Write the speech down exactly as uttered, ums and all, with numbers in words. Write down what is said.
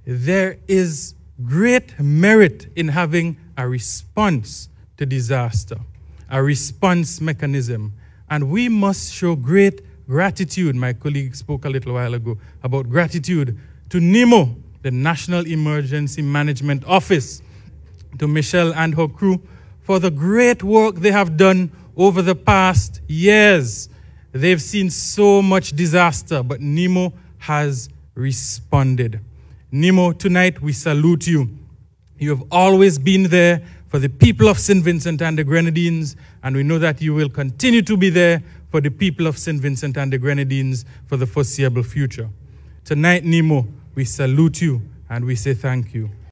there is great merit in having a response to disaster, a response mechanism. And we must show great gratitude. My colleague spoke a little while ago about gratitude to NEMO, the National Emergency Management Office, to Michelle and her crew for the great work they have done over the past years. They've seen so much disaster, but NEMO has responded. NEMO, tonight we salute you. You have always been there for the people of Saint Vincent and the Grenadines, and we know that you will continue to be there for the people of Saint Vincent and the Grenadines for the foreseeable future. Tonight, NEMO, we salute you and we say thank you.